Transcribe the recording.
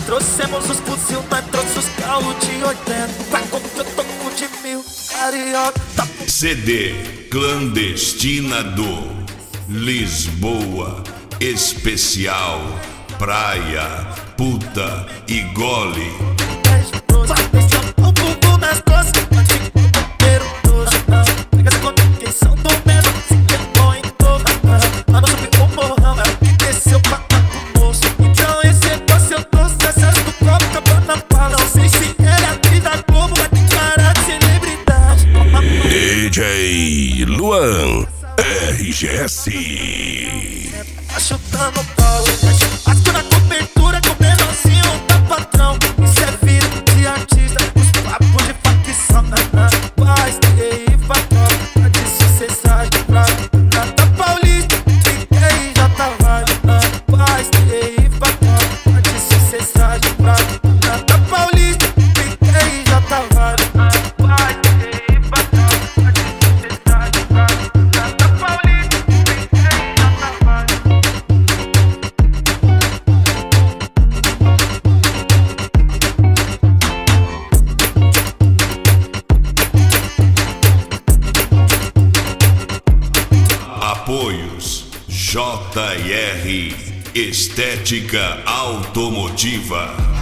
Trouxemos os fuzil, nós trouxe os carros de 80. Pra comprar eu tô com de 1000, carioca tá... CD Clandestina do Lisboa Especial Praia, Puta e Gole. O bumbum nas costas, inteiro todo. Pega essa conexão do mesmo, se quebrou em todo. Mano, subiu o morrão, que desceu pra cá pro moço. Então esse doce eu trouxe acesso do copo, acabando na pala. Não sei se ele é atriz da Globo, vai ter cara de celebridade. DJ Luan RGS. Tá chutando pau, asco na cobertura com o menorzinho da patrão. Isso é vida de artista, os papos de facção. Paz, TI, patrão, de sucessagem pra Nata Paulista, fiquei já tá vale. Paz, TI, patrão, de sucessagem pra Nata Paulista, fiquei já tá vale. Paz, TI, patrão, de sucessagem pra Nata Paulista, fiquei já tá vale. Apoios JR Estética Automotiva.